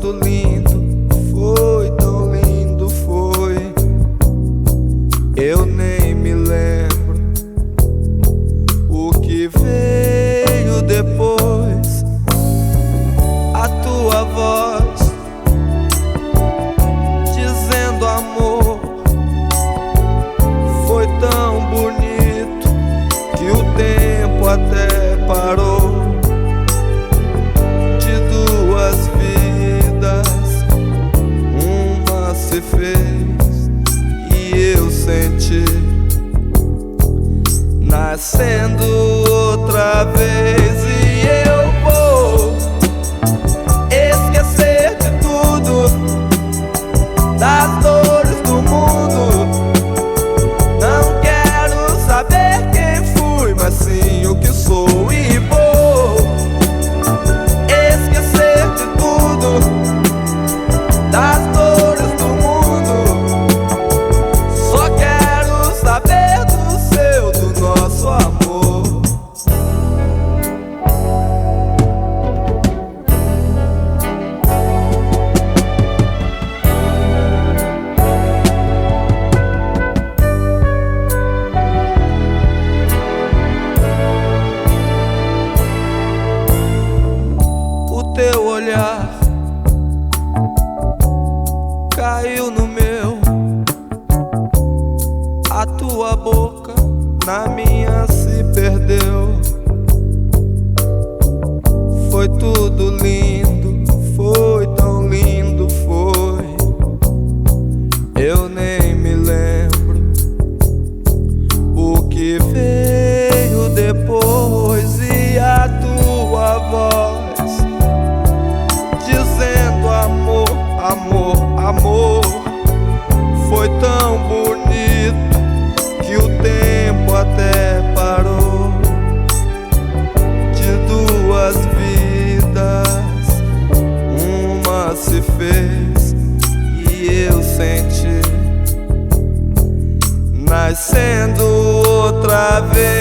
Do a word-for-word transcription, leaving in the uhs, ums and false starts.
tudo lindo, foi tão lindo, foi. Eu nem me lembro o que veio depois. A tua voz dizendo amor foi tão bonito que o tempo até parou. De duas vidas, uma se fez e eu senti nascendo outra vez. E eu vou esquecer de tudo, das dores do mundo. Não quero saber quem fui, mas sim o que sou. E vou esquecer de tudo, das dores do mundo. Só quero saber do seu, do nosso amor. O teu olhar caiu no meu, a tua boca na minha se perdeu. Foi tudo lindo, foi tão lindo, foi. Eu nem me lembro o que veio depois. E a tua voz dizendo amor, amor, amor foi tão bonito que o tempo até parou. De duas vidas, uma se fez e eu senti nascendo outra vez.